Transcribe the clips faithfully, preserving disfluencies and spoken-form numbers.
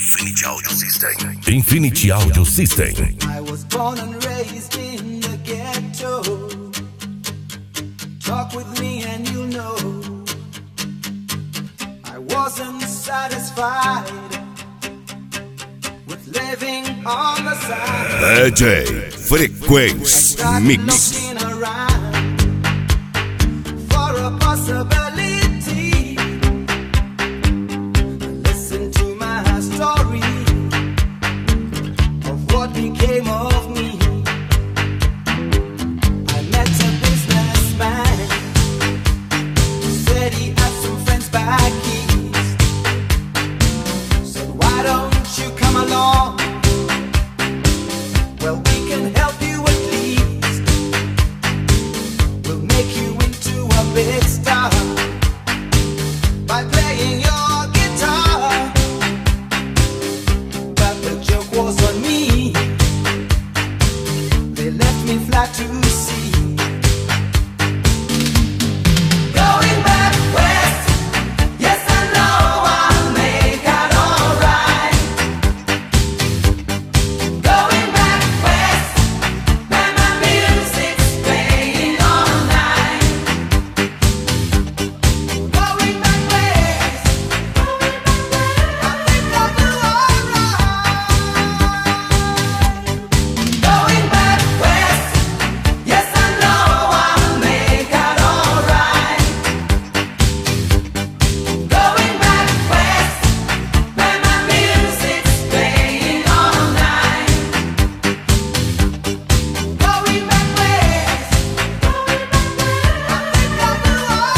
Infinity Audio System. Infinity Audio System. I was born and raised in the ghetto. Talk with me and you'll know I wasn't satisfied with living on the side. D J Frequência Mix. Looking around for a possibility. Listen to my story of what became of me. I met a businessman, said he had some friends back east. Said, why don't you come along? Well, we can help you at least. We'll make you into a big star by playing your guitar. But the joke was on me. They left me flat to see. Going back west, yes I know I'll make out alright. Going back west, where my music's playing all night. Going back west, I think I'll do alright. Going back west, yes I know I'll make out alright. Going back west, where my music's playing all night. Going back west, I think I'll do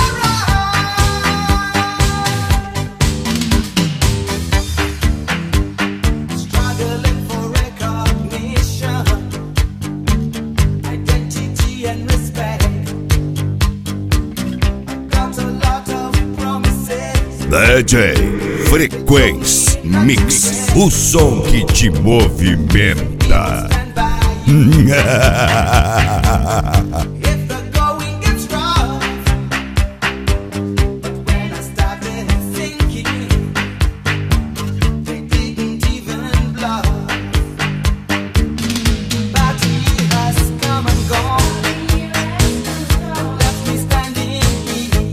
alright. Struggling for recognition, identity and respect. I've got a lot of promises. D J Frequência Mix. O som que te movimenta. Stand by if the going gets rough. But when I started thinking, they didn't even bluff. Batty has come and gone, left me standing here,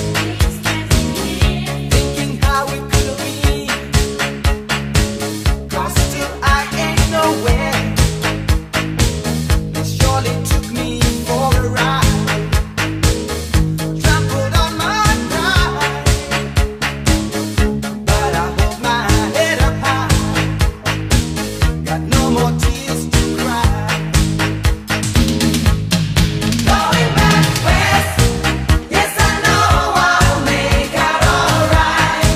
thinking how it could be. 'Cause still I ain't nowhere. They surely took me for a ride, trampled on my pride. But I hold my head up high, got no more tears to cry. Going back west, yes I know I'll make out alright.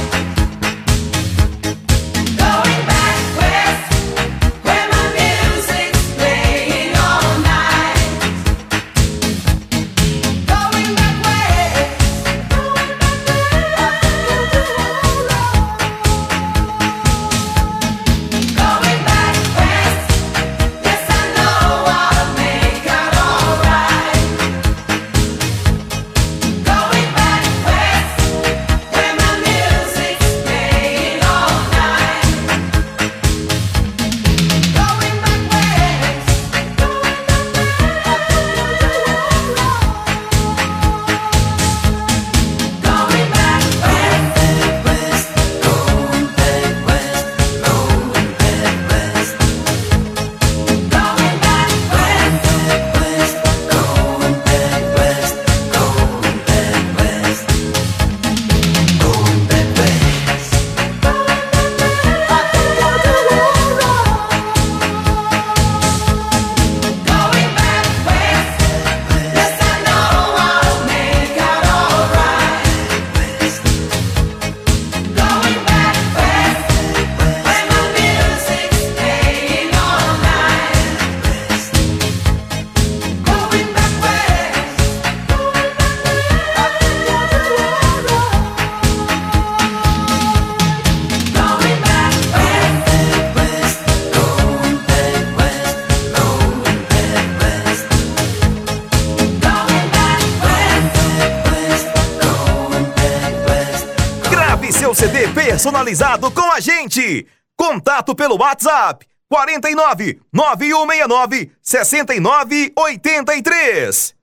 Going back west, where my music's playing all night. Going back west, going back west, going back west, yes I know I'll make out alright. Going back west, where my music's playing all night. Going back west, going back west, west, going back west, going back west, going back west, west, going back west, going back west, going back west. I think I'll do alright. Going back west, yes I know I'll make out alright. Going back west, where my music's playing all night. Going back west, I think I'll do alright. Going back west, west, going back west, going back west, going back west, west, going back west. Grave seu C D personalizado com a gente. Contato pelo WhatsApp quarenta e nove, nove um seis nove, sessenta e nove oitenta e três.